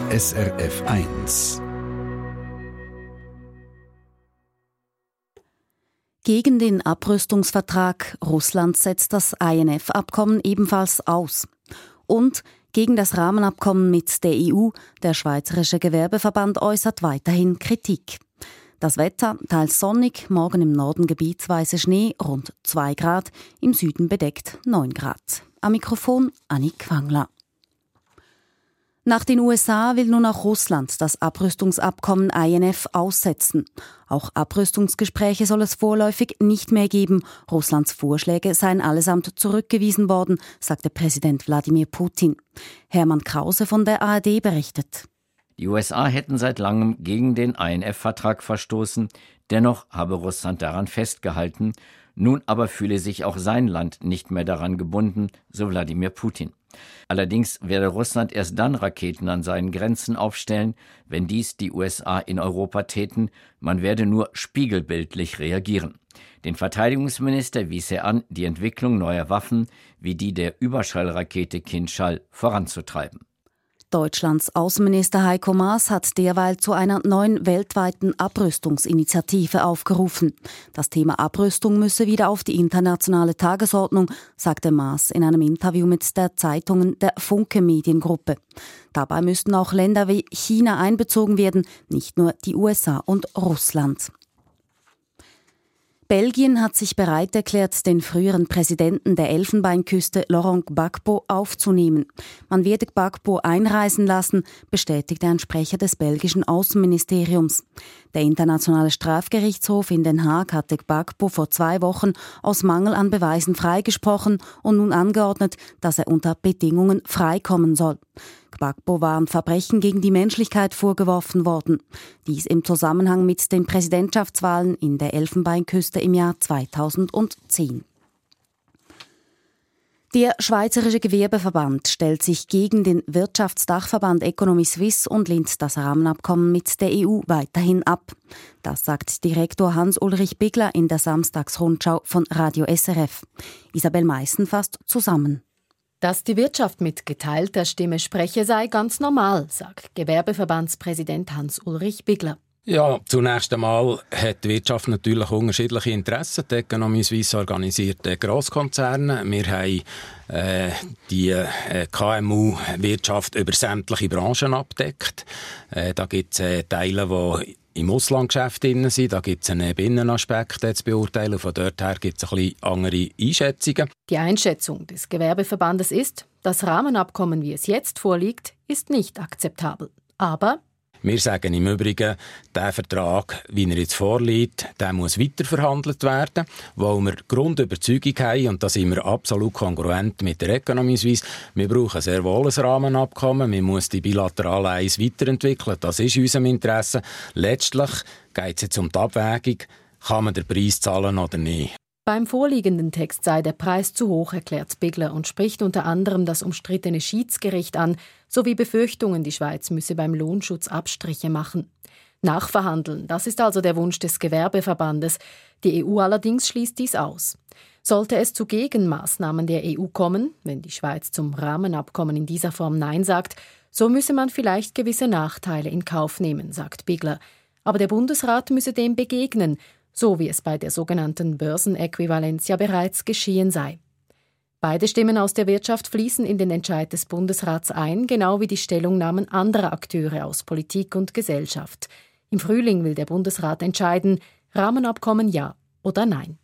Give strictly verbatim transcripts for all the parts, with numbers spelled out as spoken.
S R F eins. Gegen den Abrüstungsvertrag Russland setzt das I N F-Abkommen ebenfalls aus. Und gegen das Rahmenabkommen mit der E U, der Schweizerische Gewerbeverband äußert weiterhin Kritik. Das Wetter, teils sonnig, morgen im Norden gebietsweise Schnee, rund zwei Grad, im Süden bedeckt neun Grad. Am Mikrofon Annik Wangler. Nach den U S A will nun auch Russland das Abrüstungsabkommen I N F aussetzen. Auch Abrüstungsgespräche soll es vorläufig nicht mehr geben. Russlands Vorschläge seien allesamt zurückgewiesen worden, sagte Präsident Wladimir Putin. Hermann Krause von der A R D berichtet. Die U S A hätten seit langem gegen den I N F-Vertrag verstoßen. Dennoch habe Russland daran festgehalten. Nun aber fühle sich auch sein Land nicht mehr daran gebunden, so Wladimir Putin. Allerdings werde Russland erst dann Raketen an seinen Grenzen aufstellen, wenn dies die U S A in Europa täten. Man werde nur spiegelbildlich reagieren. Den Verteidigungsminister wies er an, die Entwicklung neuer Waffen wie die der Überschallrakete Kinschall voranzutreiben. Deutschlands Außenminister Heiko Maas hat derweil zu einer neuen weltweiten Abrüstungsinitiative aufgerufen. Das Thema Abrüstung müsse wieder auf die internationale Tagesordnung, sagte Maas in einem Interview mit der Zeitungen der Funke Mediengruppe. Dabei müssten auch Länder wie China einbezogen werden, nicht nur die U S A und Russland. Belgien hat sich bereit erklärt, den früheren Präsidenten der Elfenbeinküste Laurent Gbagbo aufzunehmen. Man werde Gbagbo einreisen lassen, bestätigte ein Sprecher des belgischen Außenministeriums. Der Internationale Strafgerichtshof in Den Haag hatte Gbagbo vor zwei Wochen aus Mangel an Beweisen freigesprochen und nun angeordnet, dass er unter Bedingungen freikommen soll. Gbagbo war an Verbrechen gegen die Menschlichkeit vorgeworfen worden. Dies im Zusammenhang mit den Präsidentschaftswahlen in der Elfenbeinküste im Jahr zweitausendzehn. Der Schweizerische Gewerbeverband stellt sich gegen den Wirtschaftsdachverband Economy Suisse und lehnt das Rahmenabkommen mit der E U weiterhin ab. Das sagt Direktor Hans-Ulrich Bigler in der Samstagsrundschau von Radio S R F. Isabel Meissen fasst zusammen. Dass die Wirtschaft mit geteilter Stimme spreche, sei ganz normal, sagt Gewerbeverbandspräsident Hans-Ulrich Bigler. Ja, zunächst einmal hat die Wirtschaft natürlich unterschiedliche Interessen. Die Economy Suisse organisiert Grosskonzerne. Wir haben äh, die äh, K M U-Wirtschaft über sämtliche Branchen abdeckt. Äh, da gibt es äh, Teile, die im Auslandgeschäft drin sind. Da gibt es einen Binnenaspekt zu beurteilen. Von dort her gibt es ein bisschen andere Einschätzungen. Die Einschätzung des Gewerbeverbandes ist, das Rahmenabkommen, wie es jetzt vorliegt, ist nicht akzeptabel. Aber wir sagen im Übrigen, der Vertrag, wie er jetzt vorliegt, der muss weiterverhandelt werden, weil wir Grundüberzeugung haben, und da sind wir absolut kongruent mit der Economy Suisse. Wir brauchen sehr wohl ein Rahmenabkommen, wir müssen die bilaterale Eins weiterentwickeln, das ist in unserem Interesse. Letztlich geht es jetzt um die Abwägung, kann man den Preis zahlen oder nicht. Beim vorliegenden Text sei der Preis zu hoch, erklärt Bigler und spricht unter anderem das umstrittene Schiedsgericht an, sowie Befürchtungen, die Schweiz müsse beim Lohnschutz Abstriche machen. Nachverhandeln, das ist also der Wunsch des Gewerbeverbandes. Die E U allerdings schließt dies aus. Sollte es zu Gegenmaßnahmen der E U kommen, wenn die Schweiz zum Rahmenabkommen in dieser Form Nein sagt, so müsse man vielleicht gewisse Nachteile in Kauf nehmen, sagt Bigler. Aber der Bundesrat müsse dem begegnen, so wie es bei der sogenannten Börsenäquivalenz ja bereits geschehen sei. Beide Stimmen aus der Wirtschaft fließen in den Entscheid des Bundesrats ein, genau wie die Stellungnahmen anderer Akteure aus Politik und Gesellschaft. Im Frühling will der Bundesrat entscheiden, Rahmenabkommen ja oder nein.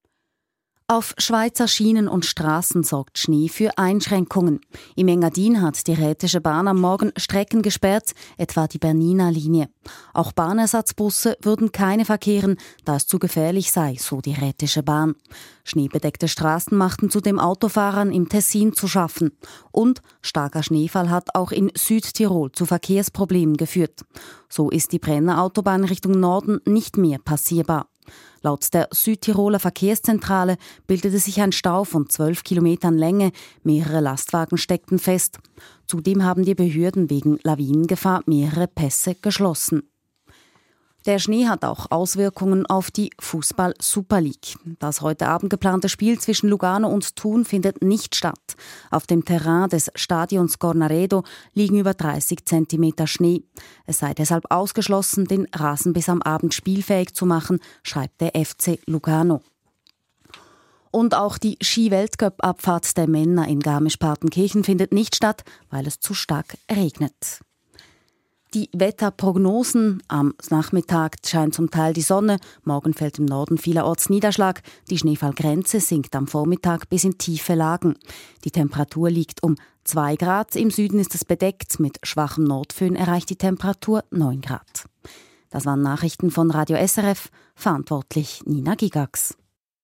Auf Schweizer Schienen und Straßen sorgt Schnee für Einschränkungen. Im Engadin hat die Rhätische Bahn am Morgen Strecken gesperrt, etwa die Bernina Linie. Auch Bahnersatzbusse würden keine verkehren, da es zu gefährlich sei, so die Rhätische Bahn. Schneebedeckte Straßen machten zudem Autofahrern im Tessin zu schaffen. Und starker Schneefall hat auch in Südtirol zu Verkehrsproblemen geführt. So ist die Brenner Autobahn Richtung Norden nicht mehr passierbar. Laut der Südtiroler Verkehrszentrale bildete sich ein Stau von zwölf Kilometern Länge, mehrere Lastwagen steckten fest. Zudem haben die Behörden wegen Lawinengefahr mehrere Pässe geschlossen. Der Schnee hat auch Auswirkungen auf die Fußball-Super League. Das heute Abend geplante Spiel zwischen Lugano und Thun findet nicht statt. Auf dem Terrain des Stadions Cornaredo liegen über dreißig Zentimeter Schnee. Es sei deshalb ausgeschlossen, den Rasen bis am Abend spielfähig zu machen, schreibt der F C Lugano. Und auch die Ski-Weltcup-Abfahrt der Männer in Garmisch-Partenkirchen findet nicht statt, weil es zu stark regnet. Die Wetterprognosen: Am Nachmittag scheint zum Teil die Sonne, morgen fällt im Norden vielerorts Niederschlag. Die Schneefallgrenze sinkt am Vormittag bis in tiefe Lagen. Die Temperatur liegt um zwei Grad, im Süden ist es bedeckt, mit schwachem Nordföhn erreicht die Temperatur neun Grad. Das waren Nachrichten von Radio S R F, verantwortlich Nina Gigax.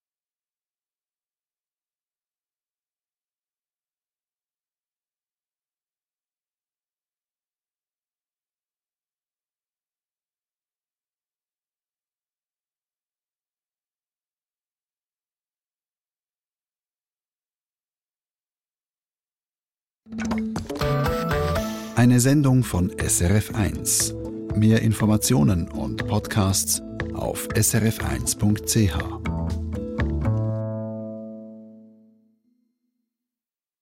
Eine Sendung von S R F eins. Mehr Informationen und Podcasts auf s r f eins punkt c h.